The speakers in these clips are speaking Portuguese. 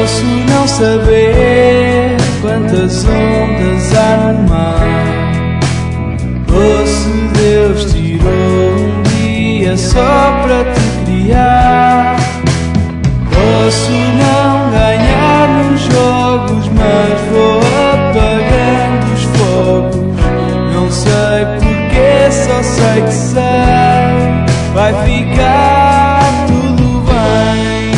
Posso não saber quantas ondas há no mar, ou se Deus tirou um dia só para te criar. Posso não ganhar nos jogos, mas vou apagando os fogos. Não sei porquê, só sei que sei, vai ficar tudo bem.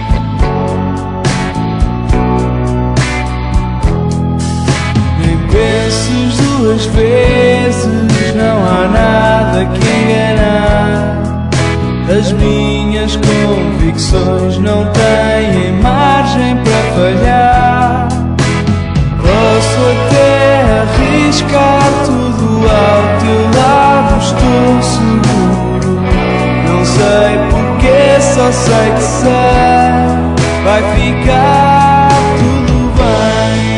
Nem penses duas vezes, não há nada que enganar. As minhas convicções não têm margem para falhar. Posso até arriscar tudo ao teu lado, estou seguro. Não sei porquê, só sei que sei, vai ficar tudo bem.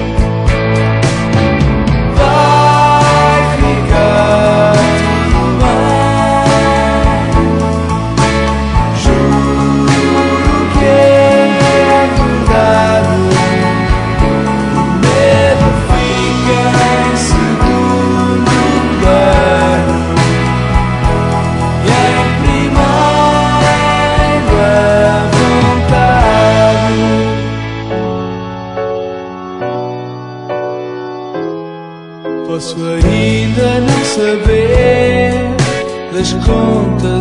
Vai ficar tudo bem. Juro que é verdade. O medo fica em segundo plano e em primeiro a vontade. Posso ainda não saber das contas